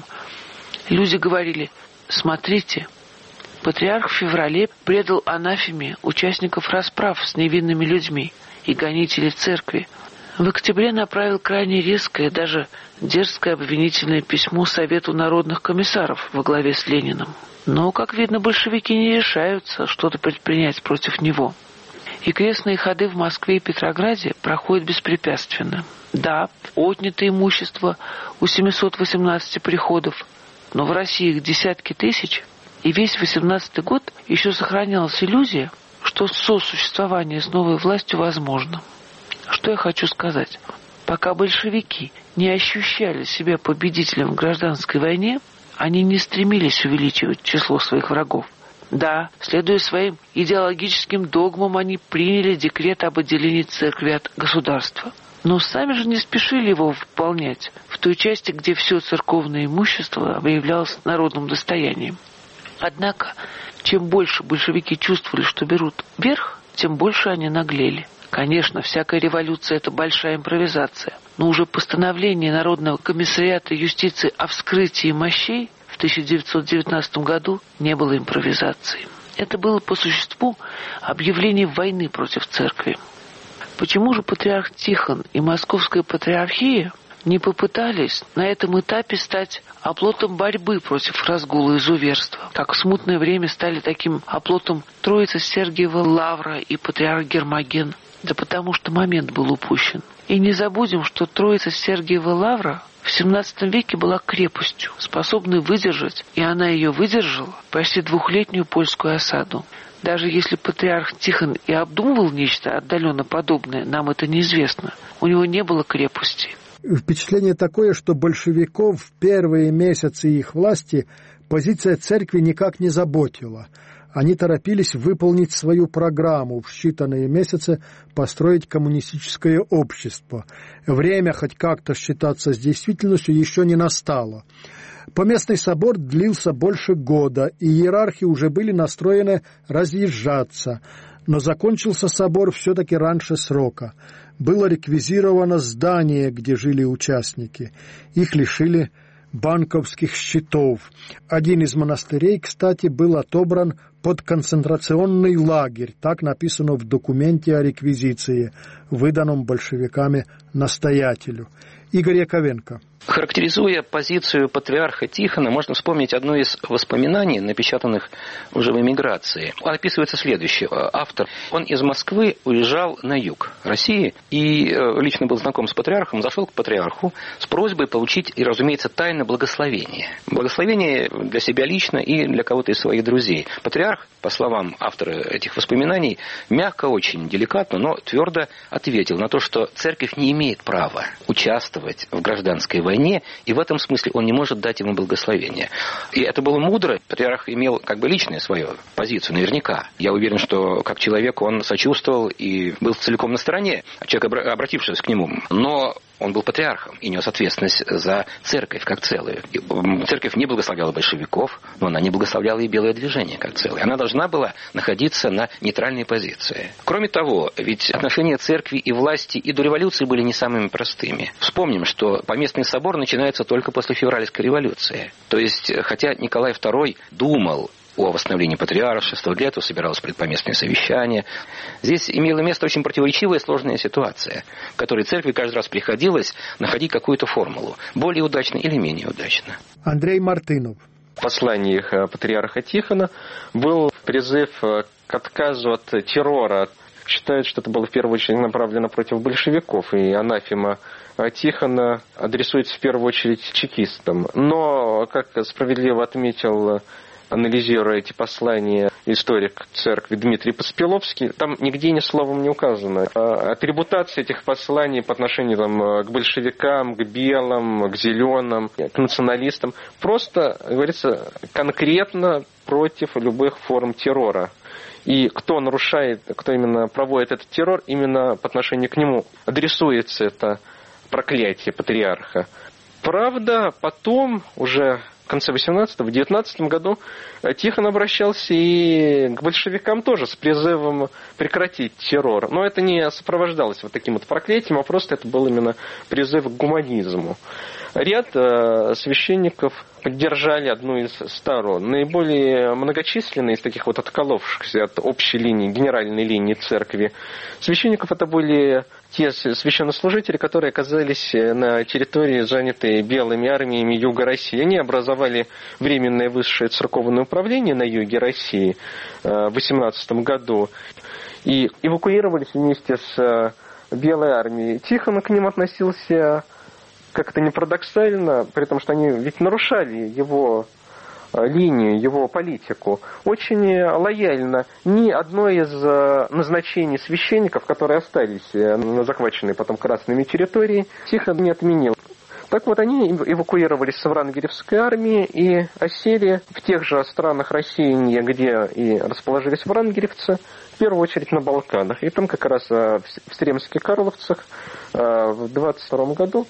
люди говорили: смотрите, патриарх в феврале предал анафеме участников расправ с невинными людьми и гонителей церкви. В октябре направил крайне резкое, даже дерзкое обвинительное письмо Совету народных комиссаров во главе с Лениным. Но, как видно, большевики не решаются что-то предпринять против него. И крестные ходы в Москве и Петрограде проходят беспрепятственно. Да, отнято имущество у семисот восемнадцати приходов, но в России их десятки тысяч, и весь восемнадцатый год еще сохранялась иллюзия, что сосуществование с новой властью возможно. Что я хочу сказать? Пока большевики не ощущали себя победителем в гражданской войне, они не стремились увеличивать число своих врагов. Да, следуя своим идеологическим догмам, они приняли декрет об отделении церкви от государства. Но сами же не спешили его выполнять в той части, где все церковное имущество объявлялось народным достоянием. Однако, чем больше большевики чувствовали, что берут верх, тем больше они наглели. Конечно, всякая революция – это большая импровизация, но уже постановление Народного комиссариата юстиции о вскрытии мощей в тысяча девятьсот девятнадцатом году не было импровизацией. Это было по существу объявление войны против церкви. Почему же патриарх Тихон и Московская патриархия не попытались на этом этапе стать оплотом борьбы против разгула изуверства, как в смутное время стали таким оплотом Троица Сергиева Лавра и патриарх Гермоген? Да потому что момент был упущен. И не забудем, что Троица Сергиева Лавра в семнадцатом веке была крепостью, способной выдержать, и она ее выдержала, почти двухлетнюю польскую осаду. Даже если патриарх Тихон и обдумывал нечто отдаленно подобное, нам это неизвестно. У него не было крепости. Впечатление такое, что большевиков в первые месяцы их власти позиция церкви никак не заботила. Они торопились выполнить свою программу, в считанные месяцы построить коммунистическое общество. Время хоть как-то считаться с действительностью еще не настало. Поместный собор длился больше года, и иерархи уже были настроены разъезжаться. Но закончился собор все-таки раньше срока. Было реквизировано здание, где жили участники. Их лишили банковских счетов. Один из монастырей, кстати, был отобран под концентрационный лагерь. Так написано в документе о реквизиции, выданном большевиками настоятелю. Игорь Яковенко. Характеризуя позицию патриарха Тихона, можно вспомнить одно из воспоминаний, напечатанных уже в эмиграции. Описывается следующее. Автор, он из Москвы уезжал на юг России и лично был знаком с патриархом, зашел к патриарху с просьбой получить, и, разумеется, тайно благословение. Благословение для себя лично и для кого-то из своих друзей. Патриарх, по словам автора этих воспоминаний, мягко, очень деликатно, но твердо ответил на то, что церковь не имеет права участвовать в гражданской войне, и в этом смысле он не может дать ему благословение. И это было мудро. Патриарх имел как бы личную свою позицию, наверняка. Я уверен, что как человек он сочувствовал и был целиком на стороне человека, обратившегося к нему. Но он был патриархом и нес ответственность за церковь как целую. Церковь не благословляла большевиков, но она не благословляла и белое движение как целое. Она должна была находиться на нейтральной позиции. Кроме того, ведь отношения церкви и власти и до революции были не самыми простыми. Вспомним, что поместный собор начинается только после февральской революции. То есть, хотя Николай второй думал о восстановлении патриаршества, для этого собиралось предпоместное совещание. Здесь имела место очень противоречивая сложная ситуация, в которой церкви каждый раз приходилось находить какую-то формулу, более удачно или менее удачно. Андрей Мартынов. В посланиях патриарха Тихона был призыв к отказу от террора считают, что это было в первую очередь направлено против большевиков, и анафема Тихона адресуется в первую очередь чекистам. Но, как справедливо отметил, анализируя эти послания, историк церкви Дмитрий Поспеловский, там нигде ни словом не указано. Атрибутация этих посланий по отношению там, к большевикам, к белым, к зеленым, к националистам, просто, говорится, конкретно против любых форм террора. И кто нарушает, кто именно проводит этот террор, именно по отношению к нему адресуется это проклятие патриарха. Правда, потом, уже в конце восемнадцатого, в девятнадцатом году, Тихон обращался и к большевикам тоже с призывом прекратить террор. Но это не сопровождалось вот таким вот проклятием, а просто это был именно призыв к гуманизму. Ряд э, священников поддержали одну из сторон. Наиболее многочисленные из таких вот отколовшихся от общей линии, генеральной линии церкви священников, это были те священнослужители, которые оказались на территории, занятой белыми армиями Юга России. Они образовали Временное высшее церковное управление на юге России в восемнадцатом году и эвакуировались вместе с белой армией. Тихон к ним относился как-то не парадоксально, при том, что они ведь нарушали его линию, его политику, очень лояльно. Ни одно из назначений священников, которые остались на захваченной потом красными территории, Тихон не отменил. Так вот, они эвакуировались с Врангелевской армии и осели в тех же странах России, где и расположились врангелевцы, в первую очередь на Балканах. И там как раз в Сремских Карловцах в двадцать втором году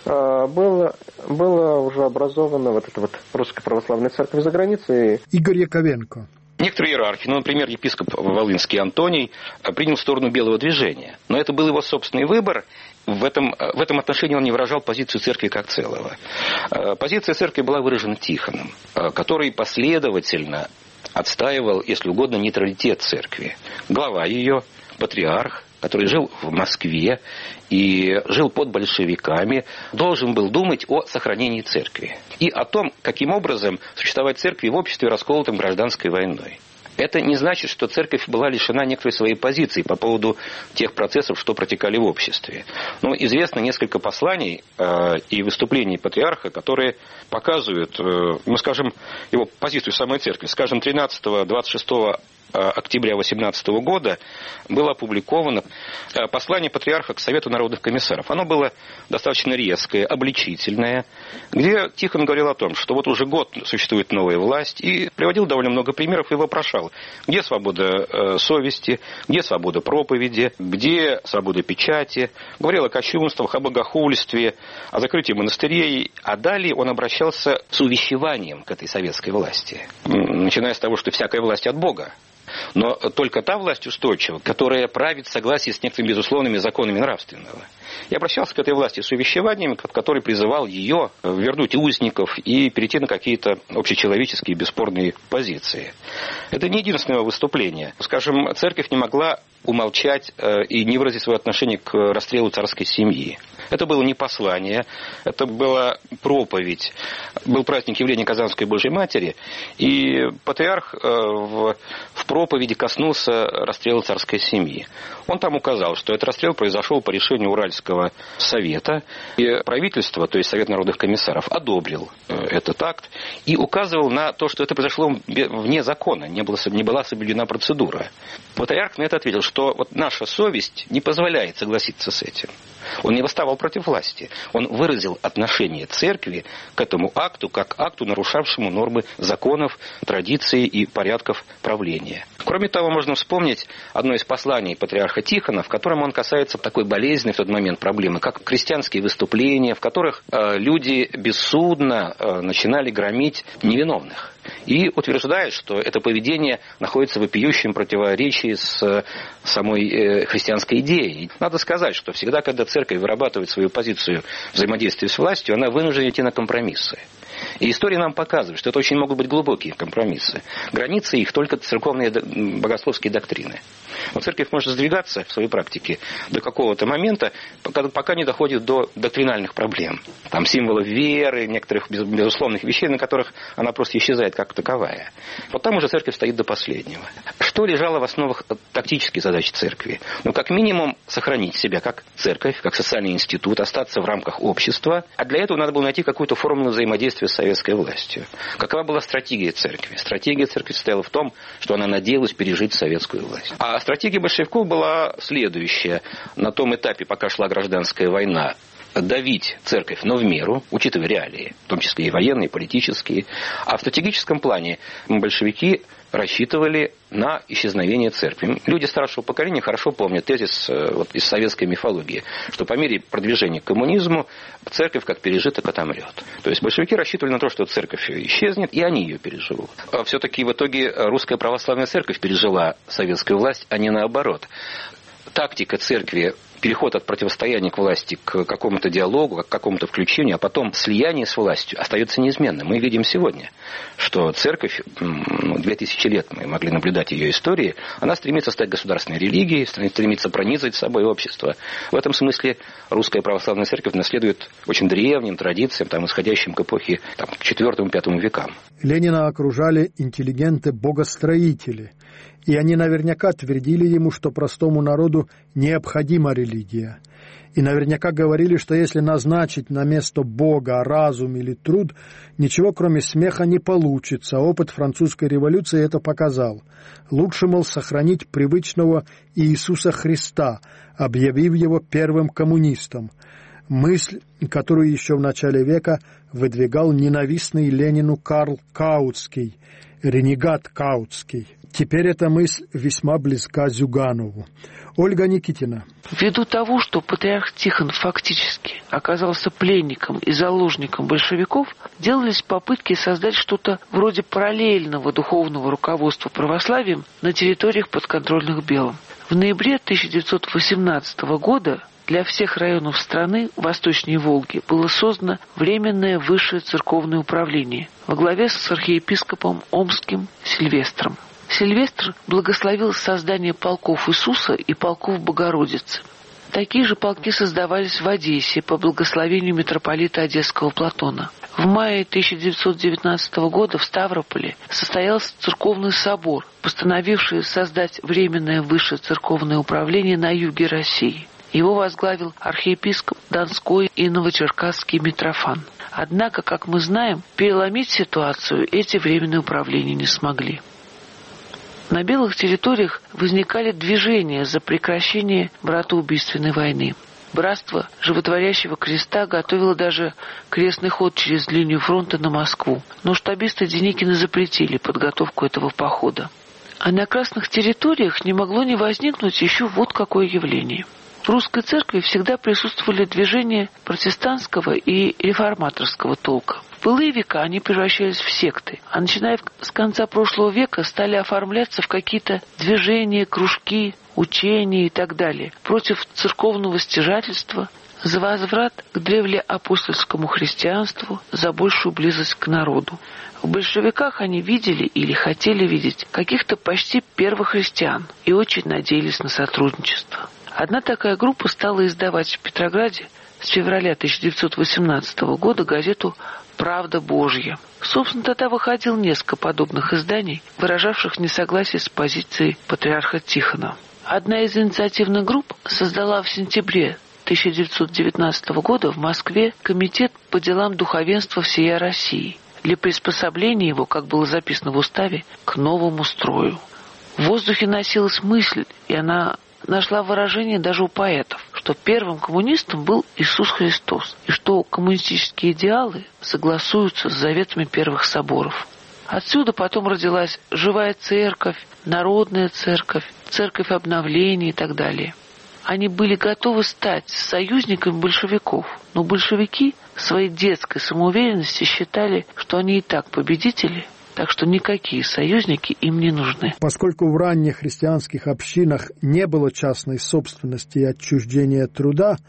было, было уже образована вот эта вот Русская Православная Церковь за границей. Игорь Яковенко. Некоторые иерархи, ну, например, епископ Волынский Антоний, принял сторону белого движения. Но это был его собственный выбор. В этом, в этом отношении он не выражал позицию церкви как целого. Позиция церкви была выражена Тихоном, который последовательно отстаивал, если угодно, нейтралитет церкви. Глава ее, патриарх, который жил в Москве и жил под большевиками, должен был думать о сохранении церкви и о том, каким образом существовать церкви в обществе, расколотом гражданской войной. Это не значит, что церковь была лишена некоторой своей позиции по поводу тех процессов, что протекали в обществе. Но известно несколько посланий э, и выступлений патриарха, которые показывают, э, ну, скажем, его позицию самой церкви. Скажем, тринадцатого-двадцать шестого октября восемнадцатого года было опубликовано послание патриарха к Совету народных комиссаров. Оно было достаточно резкое, обличительное, где Тихон говорил о том, что вот уже год существует новая власть, и приводил довольно много примеров и вопрошал, где свобода э, совести, где свобода проповеди, где свобода печати. Говорил о кощунствах, о богохульстве, о закрытии монастырей. А далее он обращался с увещеванием к этой советской власти, начиная с того, что всякая власть от Бога. Но только та власть устойчива, которая правит в согласии с некоторыми безусловными законами нравственного. Я обращался к этой власти с увещеванием, который призывал ее вернуть узников и перейти на какие-то общечеловеческие бесспорные позиции. Это не единственное выступление. Скажем, церковь не могла умолчать и не выразить свое отношение к расстрелу царской семьи. Это было не послание, это была проповедь. Был праздник явления Казанской Божьей Матери, и патриарх в, в проповеди коснулся расстрела царской семьи. Он там указал, что этот расстрел произошел по решению Уральского совета, и правительство, то есть Совет народных комиссаров, одобрил этот акт и указывал на то, что это произошло вне закона, не, было, не была соблюдена процедура. Патриарх на это ответил, что вот наша совесть не позволяет согласиться с этим. Он не восставал против власти. Он выразил отношение церкви к этому акту, как акту, нарушавшему нормы законов, традиций и порядков правления. Кроме того, можно вспомнить одно из посланий патриарха Тихона, в котором он касается такой болезненной в тот момент проблемы, как крестьянские выступления, в которых э, люди бессудно э, начинали громить невиновных. И утверждает, что это поведение находится в вопиющем противоречии с самой э, христианской идеей. Надо сказать, что всегда, когда церковь вырабатывает свою позицию взаимодействия с властью, она вынуждена идти на компромиссы. И история нам показывает, что это очень могут быть глубокие компромиссы. Границы их только церковные богословские доктрины. Но церковь может сдвигаться в своей практике до какого-то момента, пока, пока не доходит до доктринальных проблем. Там символов веры, некоторых безусловных вещей, на которых она просто исчезает как таковая. Вот там уже церковь стоит до последнего. Что лежало в основах тактической задачи церкви? Ну, как минимум, сохранить себя как церковь, как социальный институт, остаться в рамках общества. А для этого надо было найти какую-то формулу взаимодействия с советской властью. Какова была стратегия церкви? Стратегия церкви состояла в том, что она надеялась пережить советскую власть. А стратегия большевиков была следующая. На том этапе, пока шла гражданская война, давить церковь, но в меру, учитывая реалии, в том числе и военные, и политические. А в стратегическом плане большевики рассчитывали на исчезновение церкви. Люди старшего поколения хорошо помнят тезис вот, из советской мифологии, что по мере продвижения к коммунизму церковь как пережиток отомрет. То есть большевики рассчитывали на то, что церковь исчезнет, и они ее переживут. А все-таки в итоге русская православная церковь пережила советскую власть, а не наоборот. Тактика церкви, переход от противостояния к власти к какому-то диалогу, к какому-то включению, а потом слияние с властью остается неизменным. Мы видим сегодня, что церковь, ну, две тысячи лет мы могли наблюдать ее истории, она стремится стать государственной религией, стремится пронизывать собой общество. В этом смысле русская православная церковь наследует очень древним традициям, там, исходящим к эпохе там, к четвёртому-пятому векам. Ленина окружали интеллигенты-богостроители. И они наверняка твердили ему, что простому народу необходима религия. И наверняка говорили, что если назначить на место Бога разум или труд, ничего кроме смеха не получится. Опыт французской революции это показал. Лучше, мол, сохранить привычного Иисуса Христа, объявив его первым коммунистом. Мысль, которую еще в начале века выдвигал ненавистный Ленину Карл Каутский, ренегат Каутский. Теперь эта мысль весьма близка Зюганову. Ольга Никитина. Ввиду того, что патриарх Тихон фактически оказался пленником и заложником большевиков, делались попытки создать что-то вроде параллельного духовного руководства православием на территориях, подконтрольных Белым. В ноябре тысяча девятьсот восемнадцатого года для всех районов страны восточнее Волги было создано Временное высшее церковное управление во главе с архиепископом Омским Сильвестром. Сильвестр благословил создание полков Иисуса и полков Богородицы. Такие же полки создавались в Одессе по благословению митрополита Одесского Платона. В мае тысяча девятьсот девятнадцатого года в Ставрополе состоялся церковный собор, постановивший создать Временное высшее церковное управление на юге России. Его возглавил архиепископ Донской и Новочеркасский Митрофан. Однако, как мы знаем, переломить ситуацию эти временные управления не смогли. На белых территориях возникали движения за прекращение братоубийственной войны. Братство Животворящего Креста готовило даже крестный ход через линию фронта на Москву, но штабисты Деникина запретили подготовку этого похода. А на красных территориях не могло не возникнуть еще вот какое явление. В русской церкви всегда присутствовали движения протестантского и реформаторского толка. В былые века они превращались в секты, а начиная с конца прошлого века стали оформляться в какие-то движения, кружки, учения и так далее против церковного стяжательства, за возврат к древлеапостольскому христианству, за большую близость к народу. В большевиках они видели или хотели видеть каких-то почти первохристиан и очень надеялись на сотрудничество. Одна такая группа стала издавать в Петрограде с февраля тысяча девятьсот восемнадцатого года газету «Правда Божья». Собственно, тогда выходило несколько подобных изданий, выражавших несогласие с позицией патриарха Тихона. Одна из инициативных групп создала в сентябре тысяча девятьсот девятнадцатого года в Москве комитет по делам духовенства всея России для приспособления его, как было записано в уставе, к новому строю. В воздухе носилась мысль, и она нашла выражение даже у поэтов, что первым коммунистом был Иисус Христос, и что коммунистические идеалы согласуются с заветами первых соборов. Отсюда потом родилась живая церковь, народная церковь, церковь обновления и так далее. Они были готовы стать союзниками большевиков, но большевики в своей детской самоуверенности считали, что они и так победители, так что никакие союзники им не нужны. Поскольку в ранних христианских общинах не было частной собственности и отчуждения труда,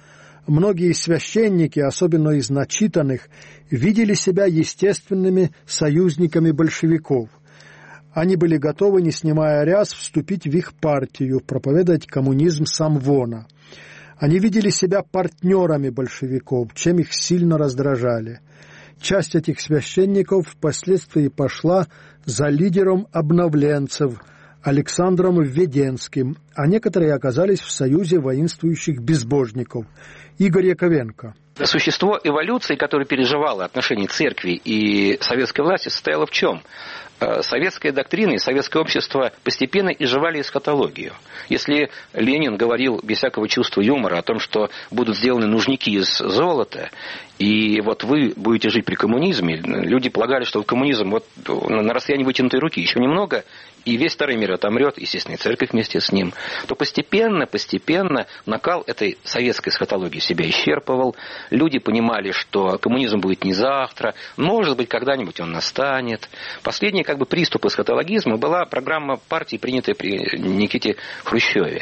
Многие священники, особенно из начитанных, видели себя естественными союзниками большевиков. Они были готовы, не снимая ряс, вступить в их партию, проповедовать коммунизм самвона. Они видели себя партнерами большевиков, чем их сильно раздражали. Часть этих священников впоследствии пошла за лидером обновленцев Александром Введенским, а некоторые оказались в союзе воинствующих безбожников. Игорь Яковенко. Существо эволюции, которое переживало отношения церкви и советской власти, состояло в чем? Советская доктрина и советское общество постепенно изживали эсхатологию. Если Ленин говорил без всякого чувства юмора о том, что будут сделаны нужники из золота, и вот вы будете жить при коммунизме, люди полагали, что коммунизм вот на расстоянии вытянутой руки еще немного, и весь старый мир отомрет, естественно, и церковь вместе с ним, то постепенно, постепенно накал этой советской эсхатологии себя исчерпывал. Люди понимали, что коммунизм будет не завтра, может быть, когда-нибудь он настанет. Последний как бы приступ эсхатологизма была программа партии, принятая при Никите Хрущеве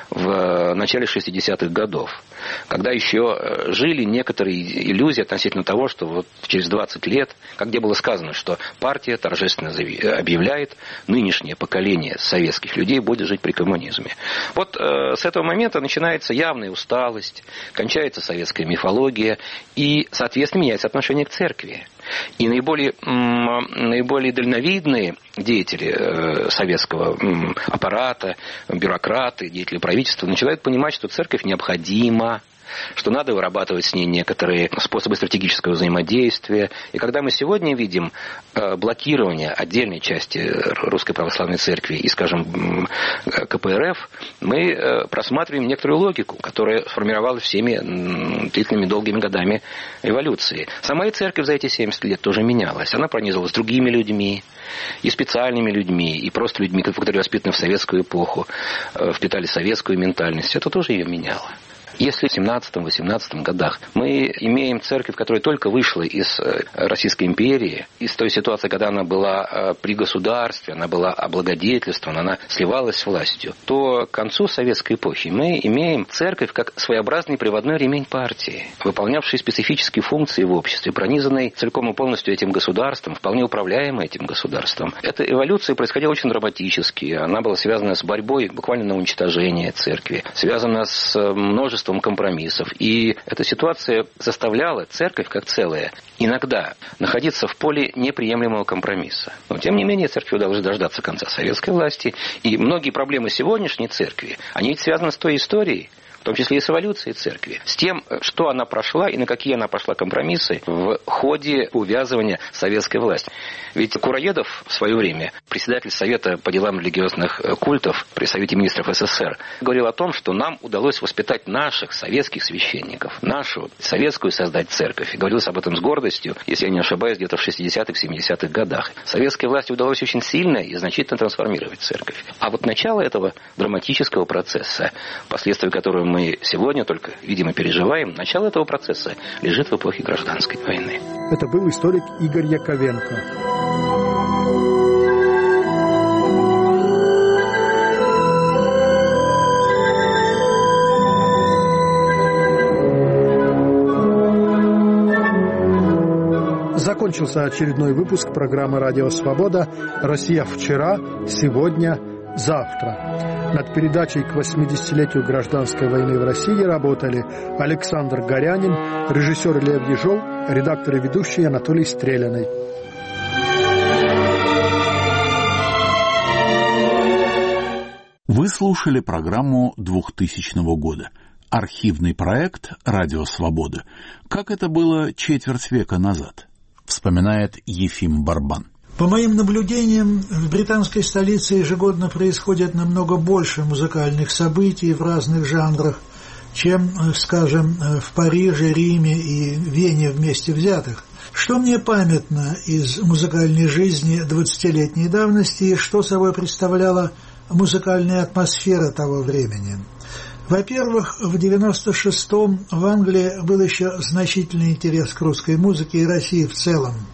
в начале шестидесятых годов, когда еще жили некоторые иллюзии относительно того, что вот через двадцать лет, как где было сказано, что партия торжественно объявляет, нынешнее поколение советских людей будет жить при коммунизме. Вот э, с этого момента начинается явная усталость, кончается советская мифология и, соответственно, меняется отношение к церкви. И наиболее, наиболее дальновидные деятели советского аппарата, бюрократы, деятели правительства начинают понимать, что церковь необходима, что надо вырабатывать с ней некоторые способы стратегического взаимодействия. И когда мы сегодня видим блокирование отдельной части Русской Православной Церкви и, скажем, ка пэ эр эф, мы просматриваем некоторую логику, которая сформировалась всеми длительными долгими годами эволюции. Сама и церковь за эти семьдесят лет тоже менялась. Она пронизывалась другими людьми, и специальными людьми, и просто людьми, которые воспитаны в советскую эпоху, впитали советскую ментальность. Это тоже ее меняло. Если в семнадцатом-восемнадцатом годах мы имеем церковь, которая только вышла из Российской империи, из той ситуации, когда она была при государстве, она была облагодетельствована, она сливалась с властью, то к концу советской эпохи мы имеем церковь как своеобразный приводной ремень партии, выполнявший специфические функции в обществе, пронизанный целиком и полностью этим государством, вполне управляемый этим государством. Эта эволюция происходила очень драматически, она была связана с борьбой буквально на уничтожение церкви, связана с множеством компромиссов. И эта ситуация заставляла церковь как целое иногда находиться в поле неприемлемого компромисса. Но тем не менее церковь удалось дождаться конца советской власти. И многие проблемы сегодняшней церкви, они ведь связаны с той историей, в том числе и с эволюцией церкви, с тем, что она прошла и на какие она прошла компромиссы в ходе увязывания советской власти. Ведь Кураедов в свое время, председатель Совета по делам религиозных культов при Совете министров эс эс эс эр, говорил о том, что нам удалось воспитать наших советских священников, нашу советскую создать церковь. И говорилось об этом с гордостью, если я не ошибаюсь, где-то в шестидесятых-семидесятых годах. Советской власти удалось очень сильно и значительно трансформировать церковь. А вот начало этого драматического процесса, последствия которого мы мы сегодня только видим и переживаем, начало этого процесса лежит в эпохе гражданской войны. Это был историк Игорь Яковенко. Закончился очередной выпуск программы «Радио Свобода. Россия вчера, сегодня, завтра». Над передачей к восьмидесятилетию гражданской войны в России работали Александр Горянин, режиссер Лев Ежов, редактор и ведущий Анатолий Стреляный. Вы слушали программу двухтысячного года. Архивный проект «Радио Свобода». Как это было четверть века назад, вспоминает Ефим Барбан. По моим наблюдениям, в британской столице ежегодно происходит намного больше музыкальных событий в разных жанрах, чем, скажем, в Париже, Риме и Вене вместе взятых. Что мне памятно из музыкальной жизни двадцатилетней давности и что собой представляла музыкальная атмосфера того времени? Во-первых, в девяносто шестом в Англии был еще значительный интерес к русской музыке и России в целом.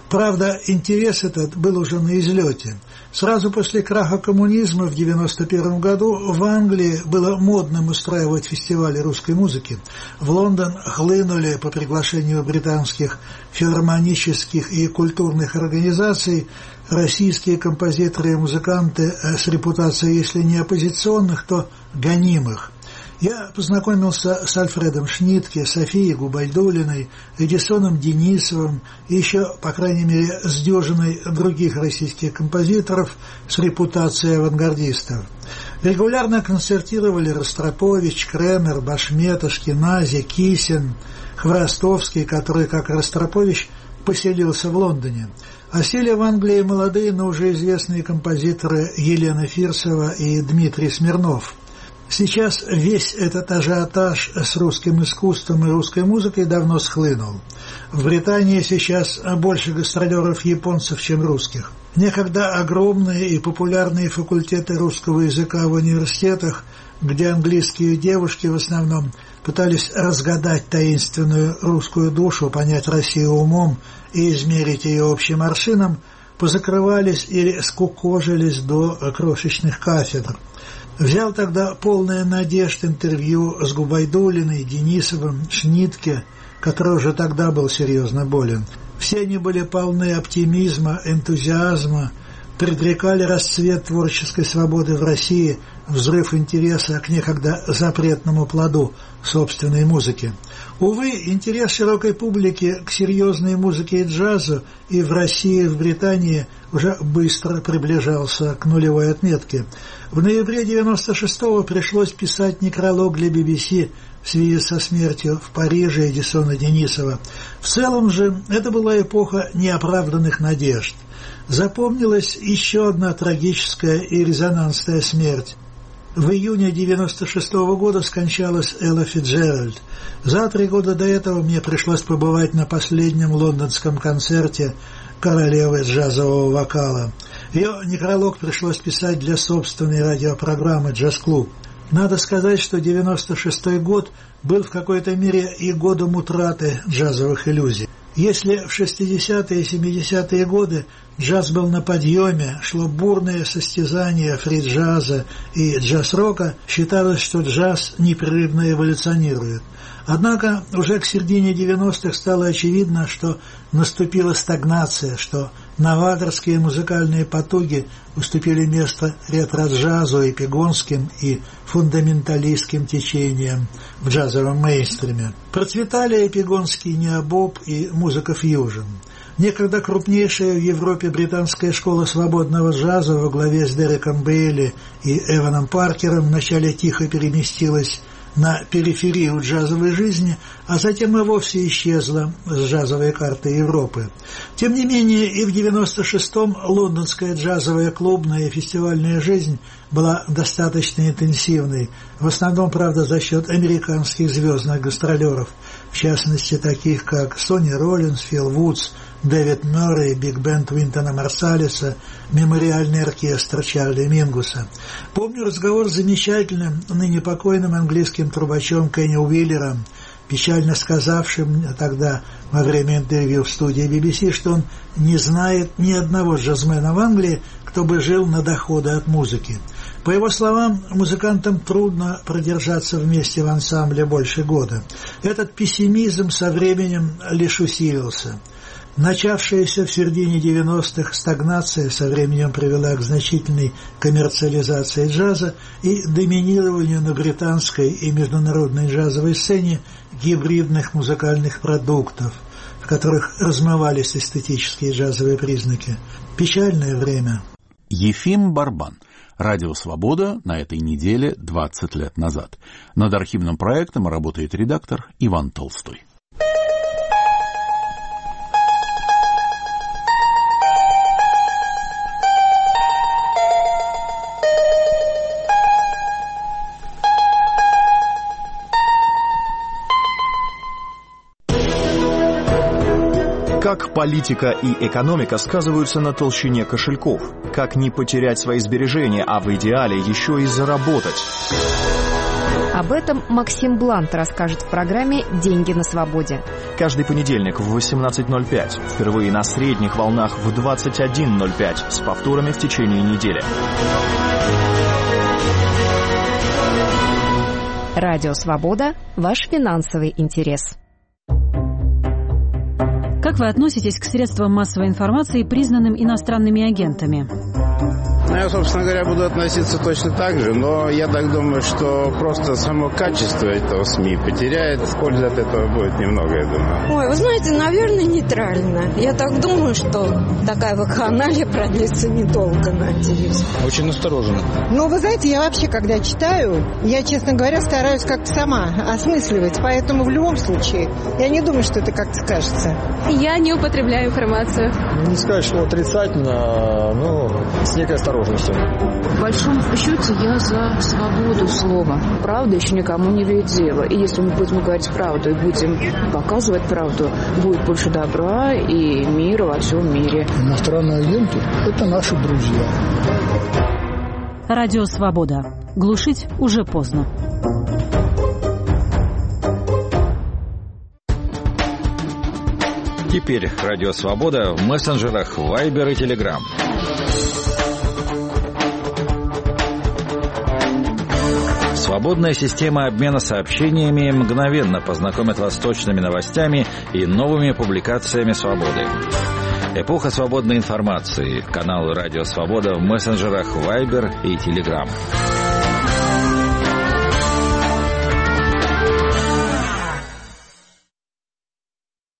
Правда, интерес этот был уже на излете. Сразу после краха коммунизма в девяносто первом году в Англии было модным устраивать фестивали русской музыки. В Лондон хлынули по приглашению британских филармонических и культурных организаций российские композиторы и музыканты с репутацией, если не оппозиционных, то гонимых. Я познакомился с Альфредом Шнитке, Софией Губайдуллиной, Эдисоном Денисовым и еще, по крайней мере, с дюжиной других российских композиторов с репутацией авангардистов. Регулярно концертировали Ростропович, Кремер, Башмет, Ашкенази, Кисин, Хворостовский, который, как Ростропович, поселился в Лондоне. А сели в Англии молодые, но уже известные композиторы Елена Фирсова и Дмитрий Смирнов. Сейчас весь этот ажиотаж с русским искусством и русской музыкой давно схлынул. В Британии сейчас больше гастролеров японцев, чем русских. Некогда огромные и популярные факультеты русского языка в университетах, где английские девушки в основном пытались разгадать таинственную русскую душу, понять Россию умом и измерить ее общим аршином, позакрывались или скукожились до крошечных кафедр. Взял тогда полное надежд интервью с Губайдуллиной, Денисовым, Шнитке, который уже тогда был серьезно болен. Все они были полны оптимизма, энтузиазма, предрекали расцвет творческой свободы в России, взрыв интереса к некогда запретному плоду собственной музыки. Увы, интерес широкой публики к серьезной музыке и джазу и в России, и в Британии уже быстро приближался к нулевой отметке. В ноябре девяносто шестого пришлось писать некролог для би би си в связи со смертью в Париже Эдисона Денисова. В целом же это была эпоха неоправданных надежд. Запомнилась еще одна трагическая и резонансная смерть. В июне девяносто шестого года скончалась Элла Фицджеральд. За три года до этого мне пришлось побывать на последнем лондонском концерте королевы джазового вокала. Ее некролог пришлось писать для собственной радиопрограммы «Джаз-клуб». Надо сказать, что девяносто шестой год был в какой-то мере и годом утраты джазовых иллюзий. Если в шестидесятые и семидесятые годы джаз был на подъеме, шло бурное состязание фри-джаза и джаз-рока, считалось, что джаз непрерывно эволюционирует. Однако уже к середине девяностых стало очевидно, что наступила стагнация, что новаторские музыкальные потуги уступили место ретро-джазу, эпигонским и фундаменталистским течениям в джазовом мейнстриме. Процветали эпигонский необоб и музыка фьюжн. Некогда крупнейшая в Европе британская школа свободного джаза во главе с Дереком Бейли и Эваном Паркером вначале тихо переместилась на периферию джазовой жизни, а затем и вовсе исчезла с джазовой карты Европы. Тем не менее, и в девяносто шестом лондонская джазовая клубная и фестивальная жизнь была достаточно интенсивной, в основном, правда, за счет американских звездных гастролеров, в частности, таких как Сонни Роллинс, Фил Вудс, Дэвид Мёррей, биг-бенд Уинтона Марсалиса, мемориальный оркестр Чарли Мингуса. Помню разговор с замечательным, ныне покойным английским трубачом Кенни Уиллером, печально сказавшим тогда во время интервью в студии би би си, что он не знает ни одного джазмена в Англии, кто бы жил на доходы от музыки. По его словам, музыкантам трудно продержаться вместе в ансамбле больше года. Этот пессимизм со временем лишь усилился. Начавшаяся в середине девяностых стагнация со временем привела к значительной коммерциализации джаза и доминированию на британской и международной джазовой сцене гибридных музыкальных продуктов, в которых размывались эстетические джазовые признаки. Печальное время. Ефим Барбан. Радио «Свобода» на этой неделе двадцать лет назад. Над архивным проектом работает редактор Иван Толстой. Как политика и экономика сказываются на толщине кошельков? Как не потерять свои сбережения, а в идеале еще и заработать? Об этом Максим Блант расскажет в программе «Деньги на свободе». Каждый понедельник в восемнадцать ноль пять. Впервые на средних волнах в двадцать один ноль пять. С повторами в течение недели. Радио «Свобода» – ваш финансовый интерес. Как вы относитесь к средствам массовой информации, признанным иностранными агентами? Ну, я, собственно говоря, буду относиться точно так же, но я так думаю, что просто само качество этого СМИ потеряет, пользы от этого будет немного, я думаю. Ой, вы знаете, наверное, нейтрально. Я так думаю, что такая вакханалия продлится недолго, надеюсь. Очень настороженно. Ну, вы знаете, я вообще, когда читаю, я, честно говоря, стараюсь как-то сама осмысливать, поэтому в любом случае я не думаю, что это как-то скажется. Я не употребляю информацию. Не сказать, что отрицательно, но с некой осторожностью. В большом счете я за свободу слова. Правда еще никому не ведет дело. И если мы будем говорить правду и будем показывать правду, будет больше добра и мира во всем мире. Иностранные агенты – это наши друзья. Радио «Свобода». Глушить уже поздно. Теперь Радио «Свобода» в мессенджерах Viber и Telegram. Свободная система обмена сообщениями мгновенно познакомит вас с точными новостями и новыми публикациями «Свободы». Эпоха свободной информации. Канал «Радио Свобода» в мессенджерах Viber и Telegram.